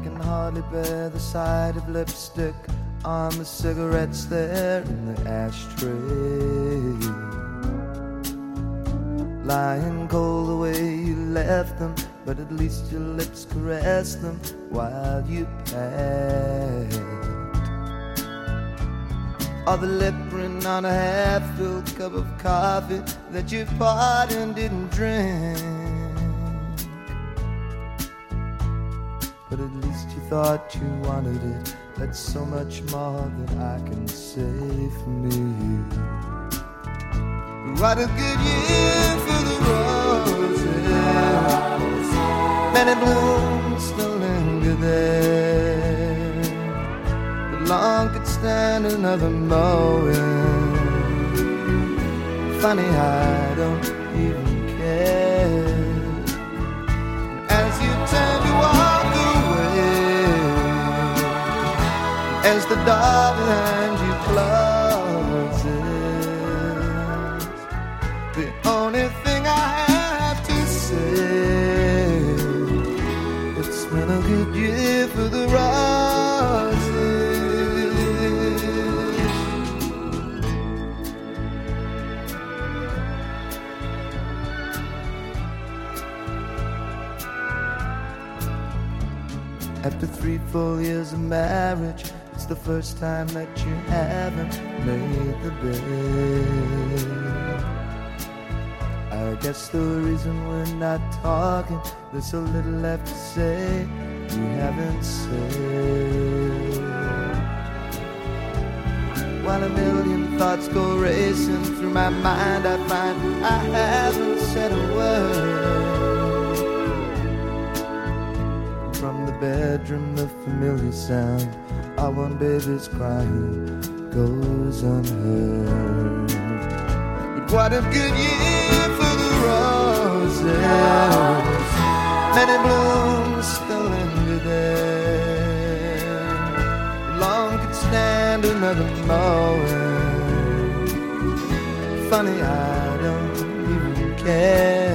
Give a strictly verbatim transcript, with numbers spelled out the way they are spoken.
can hardly bear the sight of lipstick on the cigarettes there in the ashtray. Lying cold the way you left them, but at least your lips caressed them while you passed. Or the lip print on a half-filled cup of coffee that you poured and didn't drink. But at least you thought you wanted it. That's so much more than I can say for me. What a good year for the roses. Many blooms still linger there. The lawn could stand another mowing. Funny, I don't even care. As you turn to walk away, as the door behind you closes, the only thing I have to say, it's been a good year for the roses. After three full years of marriage, it's the first time that you haven't made the bed. I guess the reason we're not talking, there's so little left to say you haven't said. While a million thoughts go racing through my mind, I find I haven't said a word. From the bedroom, the familiar sound of one baby's crying goes unheard. But what a good year for the roses. Many blooms still linger there. Long could stand another mowing. Funny, I don't even care.